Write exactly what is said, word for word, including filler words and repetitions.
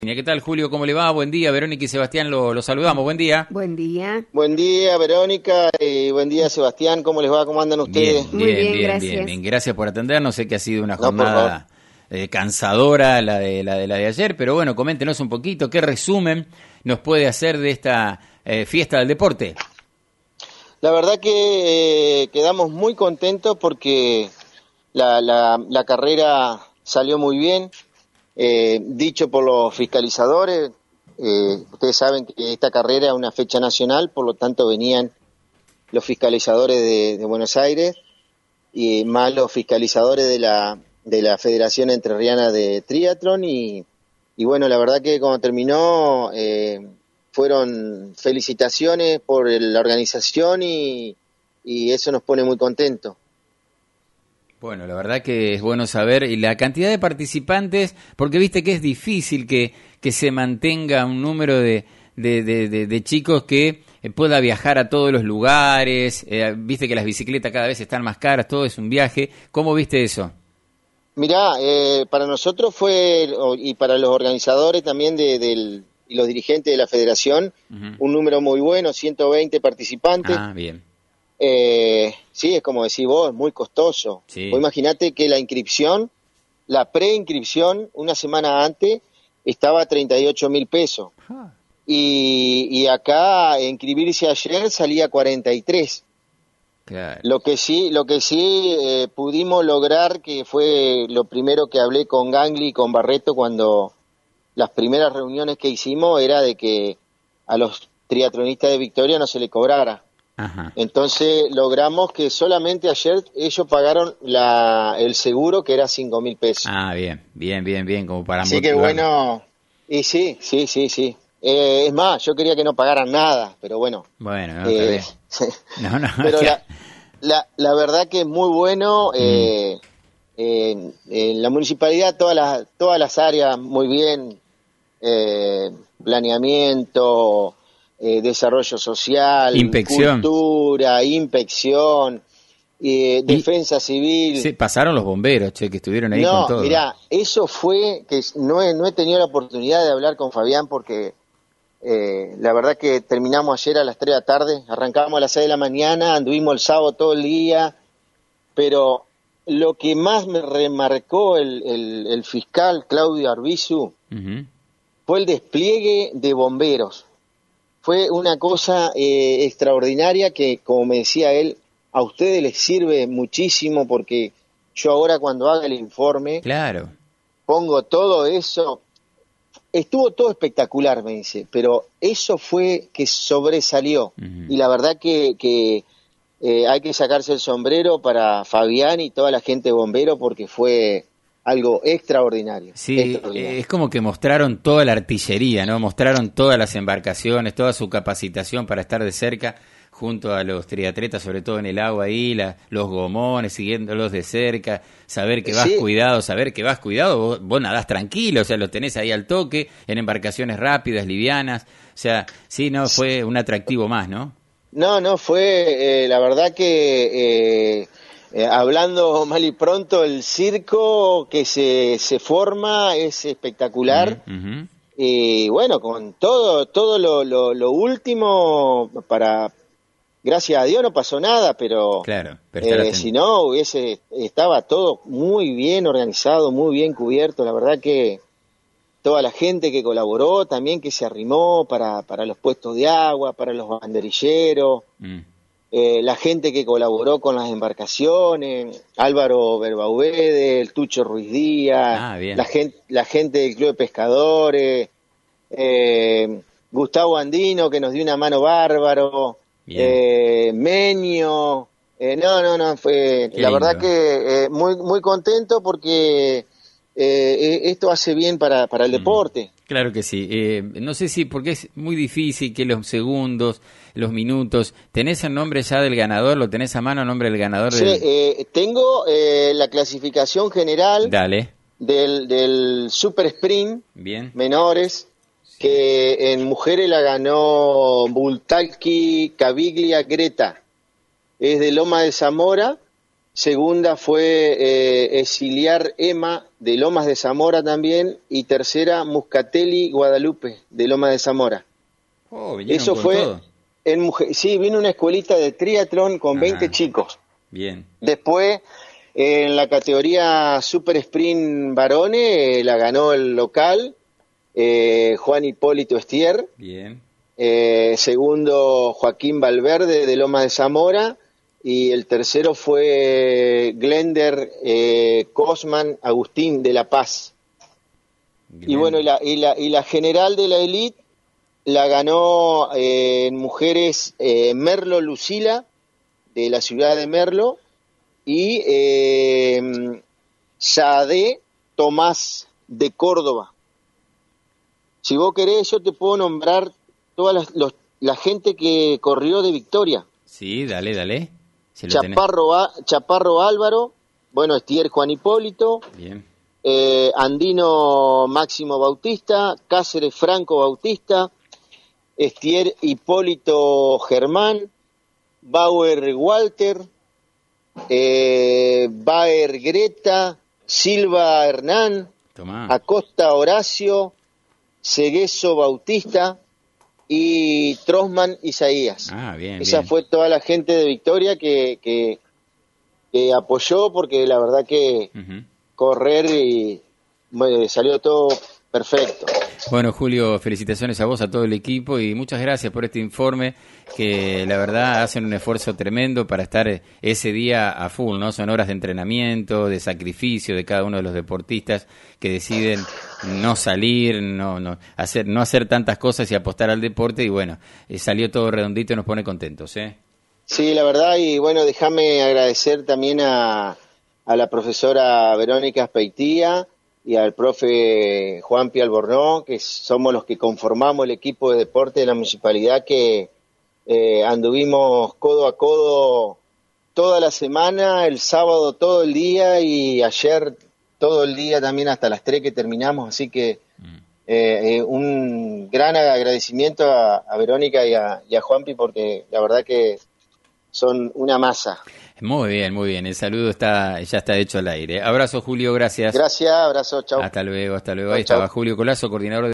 ¿Qué tal, Julio? ¿Cómo le va? Buen día. Verónica y Sebastián lo, lo saludamos. Buen día. Buen día. Buen día, Verónica, y buen día, Sebastián. ¿Cómo les va? ¿Cómo andan ustedes? Bien, Muy bien, bien, bien, gracias. bien, bien. Gracias por atendernos. Sé que ha sido una No, por jornada eh, cansadora la de, la de la de ayer, pero bueno, coméntenos un poquito qué resumen nos puede hacer de esta eh, fiesta del deporte. La verdad que eh, quedamos muy contentos porque la, la, la carrera salió muy bien. Eh, dicho por los fiscalizadores, eh, ustedes saben que esta carrera es una fecha nacional, por lo tanto venían los fiscalizadores de, de Buenos Aires y más los fiscalizadores de la, de la Federación Entrerriana de Triatlón y, y bueno, la verdad que cuando terminó eh, fueron felicitaciones por el, la organización y, y eso nos pone muy contentos. Bueno, la verdad que es bueno saber y la cantidad de participantes, porque viste que es difícil que, que se mantenga un número de, de, de, de, de chicos que pueda viajar a todos los lugares, eh, viste que las bicicletas cada vez están más caras, todo es un viaje. ¿Cómo viste eso? Mirá, eh, para nosotros fue, y para los organizadores también de, del, y los dirigentes de la federación, uh-huh. un número muy bueno, ciento veinte participantes. Ah, bien. Eh, sí, es como decís vos, es muy costoso. Sí. Vos imaginate que la inscripción, la preinscripción, una semana antes, estaba a treinta y ocho mil pesos. Uh-huh. Y, y acá inscribirse ayer salía cuarenta y tres. Claro. Lo que sí, lo que sí eh, pudimos lograr, que fue lo primero que hablé con Gangli y con Barreto cuando las primeras reuniones que hicimos, era de que a los triatlonistas de Victoria no se le cobrara. Ajá. Entonces logramos que solamente ayer ellos pagaron la, el seguro, que era cinco mil pesos. Ah, bien, bien, bien, bien, como para Así que bueno, y sí, sí, sí, sí. Eh, es más, yo quería que no pagaran nada, pero bueno. Bueno, no, eh, no, no, pero la, la, la verdad que es muy bueno. Eh, mm. eh, en la municipalidad todas las todas las áreas muy bien, eh, planeamiento, eh, desarrollo social, inspección. Cultura, inspección, eh, defensa civil. Sí, pasaron los bomberos, che, que estuvieron ahí no, con todo. Mirá, eso fue que no he, no he tenido la oportunidad de hablar con Fabián porque Eh, la verdad que terminamos ayer a las tres de la tarde, arrancamos a las seis de la mañana, anduvimos el sábado todo el día, pero lo que más me remarcó el, el, el fiscal Claudio Arbizu uh-huh. fue el despliegue de bomberos. Fue una cosa eh, extraordinaria que, como me decía él, a ustedes les sirve muchísimo porque yo ahora cuando haga el informe, claro, pongo todo eso. Estuvo todo espectacular, me dice, pero eso fue que sobresalió. Uh-huh. Y la verdad que, que eh, hay que sacarse el sombrero para Fabián y toda la gente de bombero porque fue algo extraordinario. Sí, extraordinario. Es como que mostraron toda la artillería, ¿no? Mostraron todas las embarcaciones, toda su capacitación para estar de cerca junto a los triatletas, sobre todo en el agua ahí, la, los gomones, siguiéndolos de cerca, saber que vas sí. cuidado, saber que vas cuidado, vos, vos nadás tranquilo, o sea, los tenés ahí al toque, en embarcaciones rápidas, livianas, o sea, sí, no, fue un atractivo más, ¿no? No, no, fue, eh, la verdad que, eh, eh, hablando mal y pronto, el circo que se, se forma es espectacular, uh-huh, uh-huh. y bueno, con todo, todo lo, lo, lo último para... Gracias a Dios no pasó nada, pero, claro, pero eh, si no hubiese estaba todo muy bien organizado, muy bien cubierto. La verdad que toda la gente que colaboró, también que se arrimó para, para los puestos de agua, para los banderilleros, mm. eh, la gente que colaboró con las embarcaciones, Álvaro Berbaubede, el Tucho Ruiz Díaz, ah, la, gente, la gente del Club de Pescadores, eh, Gustavo Andino que nos dio una mano bárbaro. Eh, Meño, eh, no, no, no, fue Qué la lindo. Verdad que eh, muy muy contento porque eh, esto hace bien para, para el deporte. Claro que sí, eh, no sé si, porque es muy difícil que los segundos, los minutos, ¿tenés el nombre ya del ganador? ¿Lo tenés a mano el nombre del ganador? Sí, del... eh, tengo eh, la clasificación general Dale. Del, del Super Sprint bien. menores, que en mujeres la ganó Bultalki Caviglia Greta, es de Loma de Zamora, segunda fue eh, Exiliar Emma de Lomas de Zamora también, y tercera Muscatelli Guadalupe de Lomas de Zamora. Oh, vinieron Eso con fue todo. en mujer, sí, vino una escuelita de triatlón con Ajá. veinte chicos. Bien. Después, eh, en la categoría Super Sprint varones, eh, la ganó el local, eh, Juan Hipólito Estier. Bien. Eh, segundo, Joaquín Valverde de Lomas de Zamora. Y el tercero fue Glender eh, Cosman Agustín de La Paz. Bien. Y bueno, y la, y, la, y la general de la elite la ganó eh, en mujeres eh, Merlo Lucila, de la ciudad de Merlo, y eh, Sade Tomás de Córdoba. Si vos querés, yo te puedo nombrar toda la, los, la gente que corrió de Victoria. Sí, dale, dale. Si lo tenés. Chaparro, A- Chaparro Álvaro, bueno, Estier Juan Hipólito, Bien. eh, Andino Máximo Bautista, Cáceres Franco Bautista, Estier Hipólito Germán, Bauer Walter, eh, Baer Greta, Silva Hernán, Tomá. Acosta Horacio, Cegueso Bautista y Trosman Isaías. Ah, bien, Esa bien. fue toda la gente de Victoria que, que, que apoyó, porque la verdad que Ujú. correr y bueno, salió todo perfecto. Bueno, Julio, felicitaciones a vos, a todo el equipo y muchas gracias por este informe que la verdad hacen un esfuerzo tremendo para estar ese día a full, ¿no? Son horas de entrenamiento, de sacrificio de cada uno de los deportistas que deciden no salir, no no hacer no hacer tantas cosas y apostar al deporte y bueno, eh, salió todo redondito y nos pone contentos, ¿eh? Sí, la verdad, y bueno, déjame agradecer también a, a la profesora Verónica Aspeitía y al profe Juan Pi Albornoz, que somos los que conformamos el equipo de deporte de la municipalidad, que eh, anduvimos codo a codo toda la semana, el sábado todo el día y ayer todo el día también hasta las tres que terminamos, así que eh, eh, un gran agradecimiento a, a Verónica y a, y a Juanpi, porque la verdad que son una masa. Muy bien, muy bien. El saludo está ya está hecho al aire. Abrazo, Julio, gracias. Gracias, abrazo, chao. Hasta luego, hasta luego. Chau, Ahí estaba chau. Julio Colazo, coordinador de